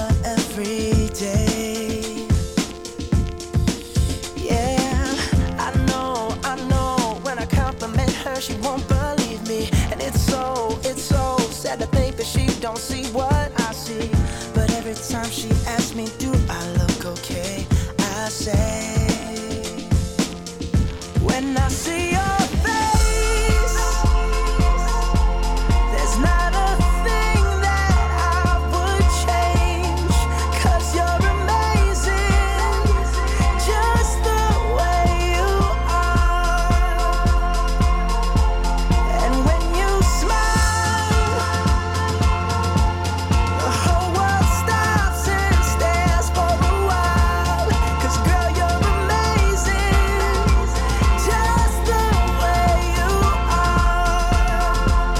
her every day. Yeah, I know, when I compliment her, she won't believe me. And it's so sad to think that she don't see what I see. But every time she asks me, do I look okay? I say, when I see your face, there's not a thing that I would change. 'Cause you're amazing, just the way you are. And when you smile, the whole world stops and stares for a while. 'Cause girl, you're amazing, just the way you are.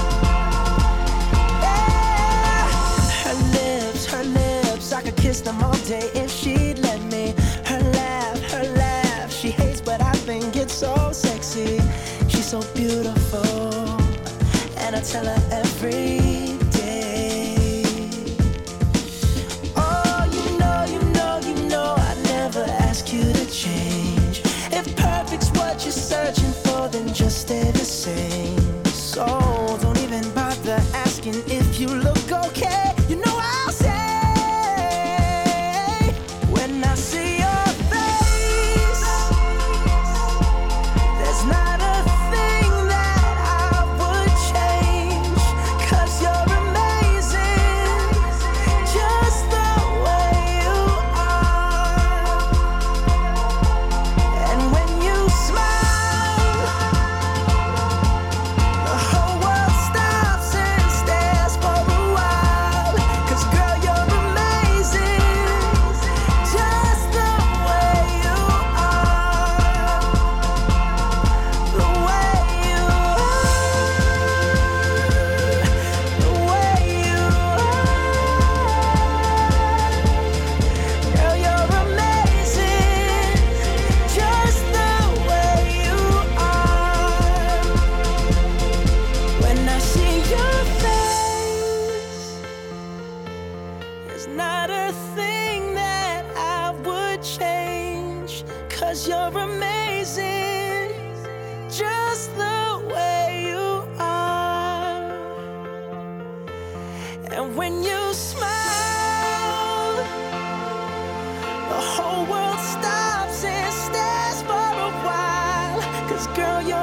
Yeah. Her lips, I could kiss them all day if she'd let me. Her laugh, she hates, but I think it's so sexy. She's so beautiful, and I tell her every day. Oh, you know, I never ask you to change. If perfect's what you're searching for, then just stay the same. So don't even bother asking if you look okay. You know I'll say, when I see your face, there's not a thing that I would change. 'Cause you're amazing, just the way you are. And when you smile, the whole world stops and stares for a while. 'Cause girl, you're amazing, just the way you are. The way you are. The way you are. Girl, you're amazing, just the way you are. When I see your face, there's not a thing that I would change. 'Cause you're amazing, just the way you are. And when you smile, the whole world stops and stares for a while. 'Cause girl, you're